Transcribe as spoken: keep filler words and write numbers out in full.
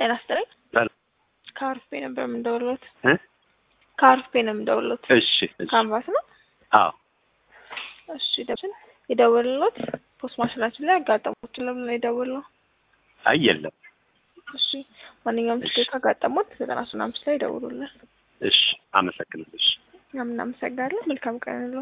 ጤና ይስጥልኝ። ሰላም ካርፔ ነበር የምደውልዎት። እ ካርፔ ነው የምደውልዎት። እሺ እሺ ካንቫስ ነው? አዎ እሺ ደብን የደወልንዎት ፖስት ማሽናችን ላይ አጋጠሞት ለምን ነው የደወልነው? አይ የለም። እሺ ማንኛውም ችግር ካጋጠሞት ዘጠና ሶስት አምስት ላይ ደውሉልን። እሺ አመሰግናለሁ። እሺ እኛም እናመሰግናለን። መልካም ቀን ነው።